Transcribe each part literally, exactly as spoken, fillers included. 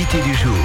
l'invité du jour.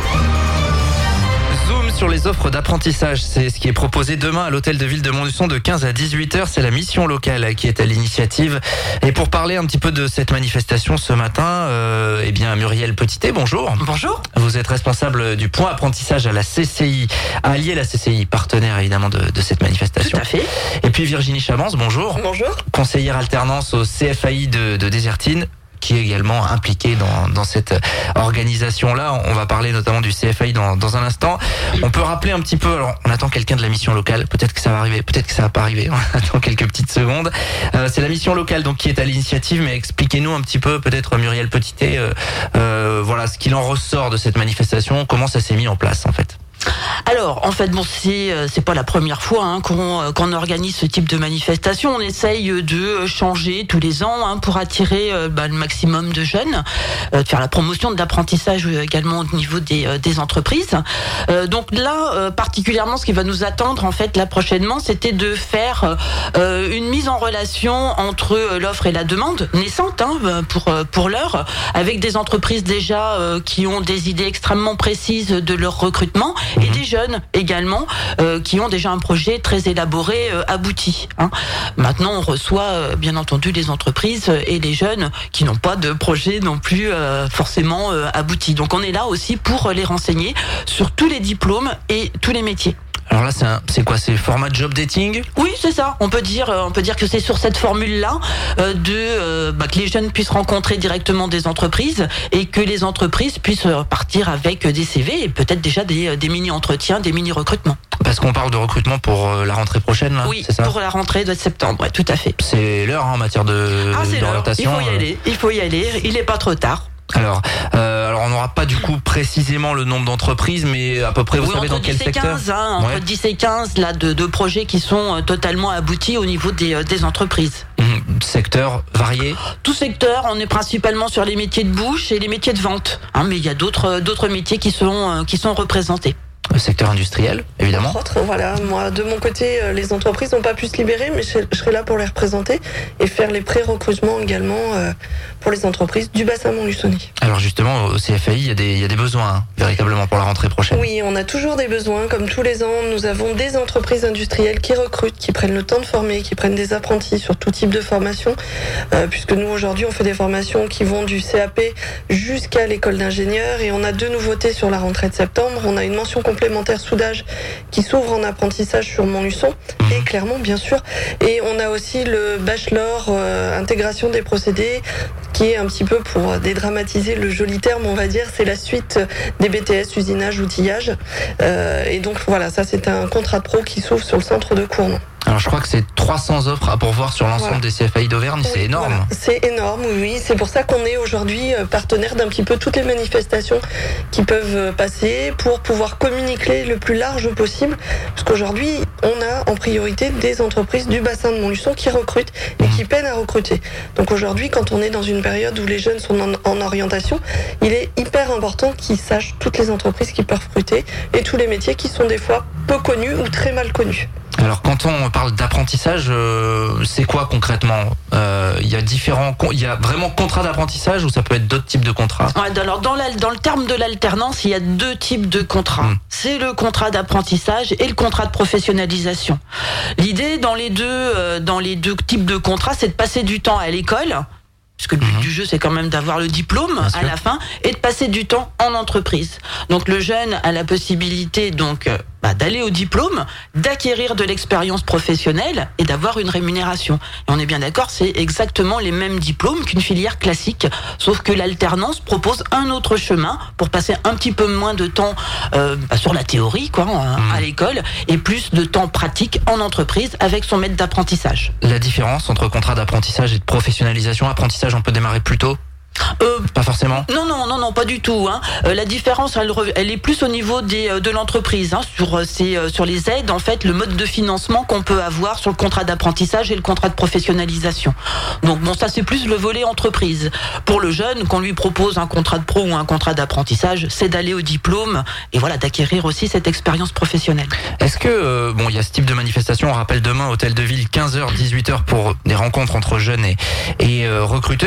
Zoom sur les offres d'apprentissage, c'est ce qui est proposé demain à l'hôtel de ville de Montluçon de quinze à dix-huit heures. C'est la mission locale qui est à l'initiative. Et pour parler un petit peu de cette manifestation ce matin, euh, eh bien Muriel Petitet, bonjour. Bonjour. Vous êtes responsable du point apprentissage à la C C I, à Allier, la C C I, partenaire évidemment de, de cette manifestation. Tout à fait. Et puis Virginie Chamance, bonjour. Bonjour. Conseillère alternance au C F A I de, de Désertine, qui est également impliqué dans, dans cette organisation-là. On va parler notamment du C F A I dans, dans un instant. On peut rappeler un petit peu, alors on attend quelqu'un de la mission locale, peut-être que ça va arriver, peut-être que ça va pas arriver, on attend quelques petites secondes. Euh, c'est la mission locale donc qui est à l'initiative, mais expliquez-nous un petit peu, peut-être Muriel Petitet, euh, euh, voilà ce qu'il en ressort de cette manifestation, comment ça s'est mis en place en fait. Alors, en fait, bon, c'est c'est pas la première fois hein, qu'on qu'on organise ce type de manifestation. On essaye de changer tous les ans hein, pour attirer euh, bah, le maximum de jeunes, euh, de faire la promotion de l'apprentissage également au niveau des euh, des entreprises. Euh, donc là, euh, particulièrement, ce qui va nous attendre en fait là prochainement, c'était de faire euh, une mise en relation entre l'offre et la demande naissante hein, pour pour l'heure, avec des entreprises déjà euh, qui ont des idées extrêmement précises de leur recrutement. Et des jeunes également euh, qui ont déjà un projet très élaboré, euh, abouti. Hein. Maintenant, on reçoit euh, bien entendu les entreprises et les jeunes qui n'ont pas de projet non plus euh, forcément euh, abouti. Donc, on est là aussi pour les renseigner sur tous les diplômes et tous les métiers. Alors là, c'est, un, c'est quoi? C'est format job dating? Oui, c'est ça. On peut dire, on peut dire que c'est sur cette formule-là euh, de euh, bah, que les jeunes puissent rencontrer directement des entreprises et que les entreprises puissent partir avec des C V et peut-être déjà des, des mini-entretiens, des mini-recrutements. Parce qu'on parle de recrutement pour la rentrée prochaine, là, oui, c'est ça? Pour la rentrée de septembre, ouais, tout à fait. C'est l'heure hein, en matière de ah, c'est d'orientation. L'heure. Il faut y aller. Il faut y aller. Il n'est pas trop tard. Alors, euh, alors on n'aura pas du coup précisément le nombre d'entreprises, mais à peu près, vous oui, savez dans quel secteur quinze, hein, entre ouais. dix et quinze là, de, de projets qui sont totalement aboutis au niveau des, des entreprises. Mmh, secteur varié. Tout secteur, on est principalement sur les métiers de bouche et les métiers de vente, hein, mais il y a d'autres, d'autres métiers qui sont, qui sont représentés. Le secteur industriel, évidemment. Entre autres, voilà. Moi, de mon côté, les entreprises n'ont pas pu se libérer, mais je, je serai là pour les représenter et faire les pré-recrutements également euh, pour les entreprises du bassin montluçonnais. Alors justement, au C F A I, il y a des, il y a des besoins, hein, véritablement, pour la rentrée prochaine. Oui, on a toujours des besoins. Comme tous les ans, nous avons des entreprises industrielles qui recrutent, qui prennent le temps de former, qui prennent des apprentis sur tout type de formation, euh, puisque nous, aujourd'hui, on fait des formations qui vont du C A P jusqu'à l'école d'ingénieur, et on a deux nouveautés sur la rentrée de septembre. On a une mention complémentaire soudage qui s'ouvre en apprentissage sur Montluçon et Clermont bien sûr, et on a aussi le bachelor euh, intégration des procédés qui est un petit peu, pour dédramatiser le joli terme on va dire, c'est la suite des B T S usinage outillage euh, et donc voilà, ça c'est un contrat de pro qui s'ouvre sur le centre de Cournon. Alors je crois que c'est trois cents offres à pourvoir sur l'ensemble voilà. des C F A I d'Auvergne, oui, c'est énorme. Voilà. C'est énorme, oui, c'est pour ça qu'on est aujourd'hui partenaire d'un petit peu toutes les manifestations qui peuvent passer pour pouvoir communiquer le plus large possible, parce qu'aujourd'hui on a en priorité des entreprises du bassin de Montluçon qui recrutent et qui peinent à recruter. Donc aujourd'hui, quand on est dans une période où les jeunes sont en, en orientation, il est hyper important qu'ils sachent toutes les entreprises qui peuvent recruter et tous les métiers qui sont des fois peu connus ou très mal connus. Alors quand on parle d'apprentissage, euh, c'est quoi concrètement? euh, Il y a différents, il y a vraiment contrat d'apprentissage ou ça peut être d'autres types de contrats? Ouais, alors dans, la, dans le terme de l'alternance, il y a deux types de contrats. Mmh. C'est le contrat d'apprentissage et le contrat de professionnalisation. L'idée dans les deux, euh, dans les deux types de contrats, c'est de passer du temps à l'école, puisque le but mmh. du jeu, c'est quand même d'avoir le diplôme Bien à sûr. La fin, et de passer du temps en entreprise. Donc le jeune a la possibilité donc bah, d'aller au diplôme, d'acquérir de l'expérience professionnelle et d'avoir une rémunération. Et on est bien d'accord, c'est exactement les mêmes diplômes qu'une filière classique, sauf que l'alternance propose un autre chemin pour passer un petit peu moins de temps euh, bah, sur la théorie, quoi, mmh. à l'école, et plus de temps pratique en entreprise avec son maître d'apprentissage. La différence entre contrat d'apprentissage et de professionnalisation, apprentissage, on peut démarrer plus tôt? Euh, pas forcément. Non, non, non, non, pas du tout. Hein. Euh, la différence, elle, elle est plus au niveau des, de l'entreprise, hein, sur, ces, sur les aides, en fait, le mode de financement qu'on peut avoir sur le contrat d'apprentissage et le contrat de professionnalisation. Donc bon, ça c'est plus le volet entreprise. Pour le jeune, qu'on lui propose un contrat de pro ou un contrat d'apprentissage, c'est d'aller au diplôme et voilà, d'acquérir aussi cette expérience professionnelle. Est-ce que, euh, bon, il y a ce type de manifestation, on rappelle demain, hôtel de ville, quinze heures, dix-huit heures pour des rencontres entre jeunes et, et euh, recruteurs.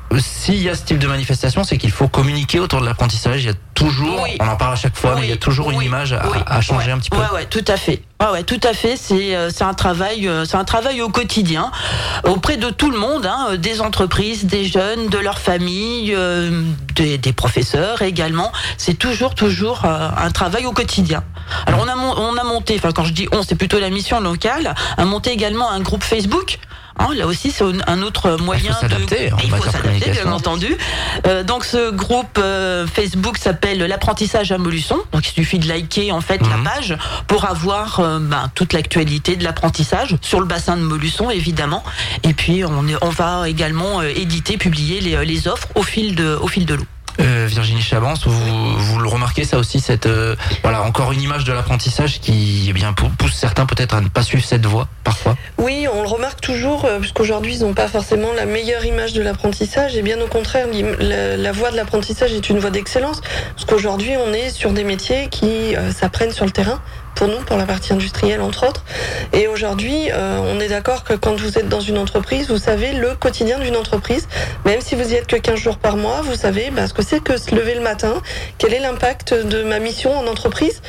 s'il y a ce type de manifestation, c'est qu'il faut communiquer autour de l'apprentissage. Il y a toujours, oui. on en parle à chaque fois, oui. mais il y a toujours oui. une image à, oui. à changer ouais. un petit peu. Ouais, ouais, tout à fait. Ah ouais, tout à fait. C'est c'est un travail, c'est un travail au quotidien auprès de tout le monde, hein, des entreprises, des jeunes, de leurs familles, euh, des, des professeurs également. C'est toujours toujours euh, un travail au quotidien. Alors on a on a monté, enfin quand je dis on, c'est plutôt la mission locale, a monté également un groupe Facebook. Hein, là aussi, c'est un autre moyen. Il faut s'adapter. De... Il faut s'adapter, bien entendu. Euh, donc, ce groupe euh, Facebook s'appelle l'apprentissage à Montluçon. Donc, il suffit de liker en fait mmh. la page pour avoir euh, ben, toute l'actualité de l'apprentissage sur le bassin de Montluçon, évidemment. Et puis, on, est, on va également euh, éditer, publier les, les offres au fil de, au fil de l'eau. Euh, Virginie Chabance, vous, vous le remarquez ça aussi, cette euh, voilà encore une image de l'apprentissage qui eh bien pousse certains peut-être à ne pas suivre cette voie parfois. Oui, on le remarque toujours euh, puisqu'aujourd'hui ils n'ont pas forcément la meilleure image de l'apprentissage et bien au contraire la, la voie de l'apprentissage est une voie d'excellence parce qu'aujourd'hui on est sur des métiers qui euh, s'apprennent sur le terrain. Pour nous, pour la partie industrielle entre autres. Et aujourd'hui, euh, on est d'accord que quand vous êtes dans une entreprise, vous savez le quotidien d'une entreprise. Même si vous y êtes que quinze jours par mois, vous savez bah, ce que c'est que se lever le matin, quel est l'impact de ma mission en entreprise,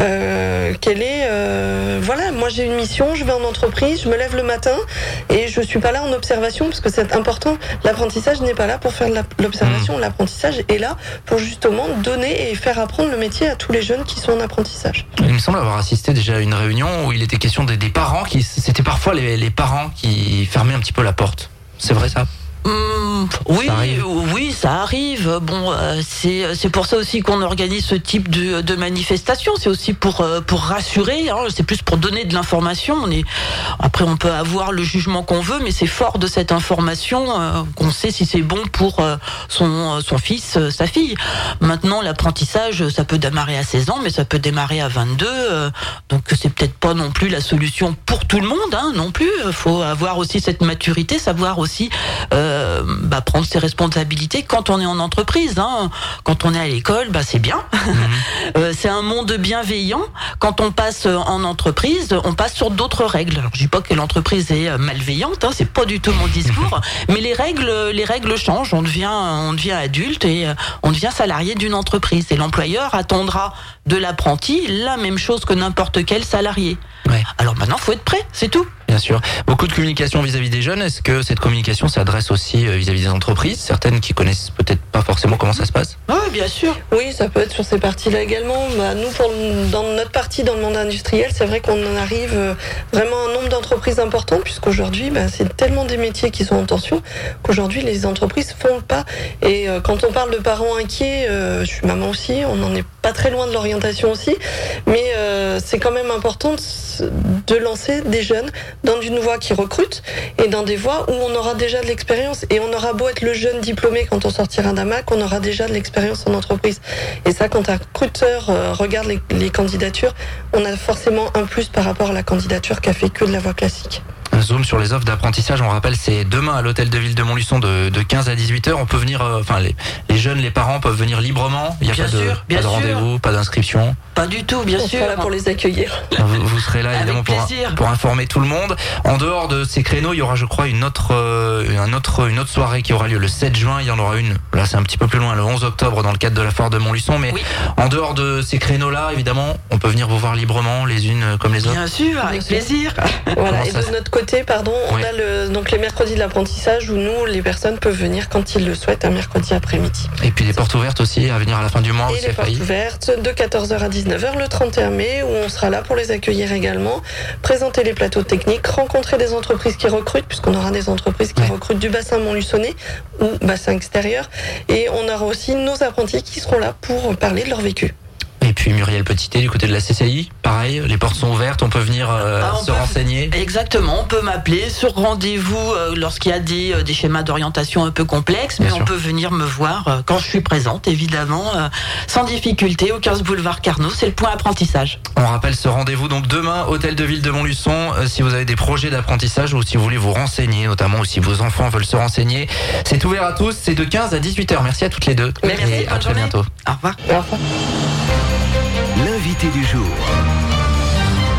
euh, quel est... Euh, voilà, moi j'ai une mission, je vais en entreprise, je me lève le matin et je suis pas là en observation parce que c'est important. L'apprentissage n'est pas là pour faire de l'observation, mmh. l'apprentissage est là pour justement donner et faire apprendre le métier à tous les jeunes qui sont en apprentissage. Il me semble avoir assisté déjà à une réunion où il était question des, des parents qui c'était parfois les, les parents qui fermaient un petit peu la porte. C'est vrai ça? Mmh, oui, ça oui, ça arrive. Bon, euh, c'est c'est pour ça aussi qu'on organise ce type de, de manifestation. C'est aussi pour euh, pour rassurer. Hein, c'est plus pour donner de l'information. On est après, on peut avoir le jugement qu'on veut, mais c'est fort de cette information euh, qu'on sait si c'est bon pour euh, son son fils, euh, sa fille. Maintenant, l'apprentissage, ça peut démarrer à seize ans, mais ça peut démarrer à vingt-deux. Euh, donc, c'est peut-être pas non plus la solution pour tout le monde, hein, non plus. Il faut avoir aussi cette maturité, savoir aussi. Euh, Bah, prendre ses responsabilités quand on est en entreprise. Hein. Quand on est à l'école, bah, c'est bien. Mmh. euh, c'est un monde bienveillant. Quand on passe en entreprise, on passe sur d'autres règles. Alors, je dis pas que l'entreprise est malveillante, hein, c'est pas du tout mon discours, mais les règles, les règles changent. On devient, on devient adulte et on devient salarié d'une entreprise. Et l'employeur attendra de l'apprenti la même chose que n'importe quel salarié. Ouais. Alors maintenant, faut être prêt, c'est tout. Bien sûr. Beaucoup de communication vis-à-vis des jeunes. Est-ce que cette communication s'adresse aussi vis-à-vis des entreprises, certaines qui connaissent peut-être pas forcément comment ça se passe? Oui, bien sûr. Oui, ça peut être sur ces parties-là également. Bah, nous, pour, dans notre partie, dans le monde industriel, c'est vrai qu'on en arrive vraiment à un nombre d'entreprises important, puisqu'aujourd'hui, bah, c'est tellement des métiers qui sont en tension qu'aujourd'hui, les entreprises font le pas. Et euh, quand on parle de parents inquiets, euh, je suis maman aussi, on n'en est pas très loin de l'orientation aussi, mais euh, c'est quand même important de, de lancer des jeunes dans une voie qui recrute et dans des voies où on aura déjà de l'expérience et on aura beau être le jeune diplômé quand on sortira d'un Mac, on aura déjà de l'expérience en entreprise. Et ça, quand un recruteur euh, regarde les, les candidatures, on a forcément un plus par rapport à la candidature qui a fait que de la voie classique. Un zoom sur les offres d'apprentissage, on rappelle, c'est demain à l'hôtel de ville de Montluçon de, de quinze à dix-huit heures. On peut venir, euh, enfin les, les jeunes, les parents peuvent venir librement. Il n'y a bien pas sûr, de, pas de rendez-vous, pas d'inscription. Pas du tout, bien on sûr. On sera là pour les accueillir. Vous, vous serez là évidemment pour, pour informer tout le monde. En dehors de ces créneaux, il y aura, je crois, une autre, euh, un autre, une autre soirée qui aura lieu le sept juin. Il y en aura une. Là, c'est un petit peu plus loin, le onze octobre, dans le cadre de la foire de Montluçon. Mais oui. En dehors de ces créneaux-là, évidemment, on peut venir vous voir librement, les unes comme les autres. Bien sûr, avec bien plaisir. Voilà. Et de notre côté, pardon, on oui. a le, donc les mercredis de l'apprentissage où nous, les personnes peuvent venir quand ils le souhaitent, un mercredi après-midi. Et puis des portes ouvertes aussi à venir à la fin du mois. Et les portes ouvertes de quatorze heures à dix-neuf heures le trente et un mai, où on sera là pour les accueillir également, présenter les plateaux techniques, rencontrer des entreprises qui recrutent, puisqu'on aura des entreprises qui ouais. recrutent du bassin montluçonnais ou bassin extérieur, et on aura aussi nos apprentis qui seront là pour parler de leur vécu. Et puis Muriel Petitet du côté de la C C I, pareil, les portes sont ouvertes, on peut venir euh, ah, on se peut, renseigner. Exactement, on peut m'appeler sur rendez-vous euh, lorsqu'il y a des, euh, des schémas d'orientation un peu complexes, mais Bien on sûr. peut venir me voir euh, quand je suis présente, évidemment, euh, sans difficulté, au quinze boulevard Carnot, c'est le point apprentissage. On rappelle ce rendez-vous donc demain, hôtel de ville de Montluçon, euh, si vous avez des projets d'apprentissage ou si vous voulez vous renseigner, notamment ou si vos enfants veulent se renseigner, c'est ouvert à tous, c'est de quinze à dix-huit heures. Merci à toutes les deux. Mais merci, et à très journée. bientôt. Au revoir. Au revoir. L'invité du jour.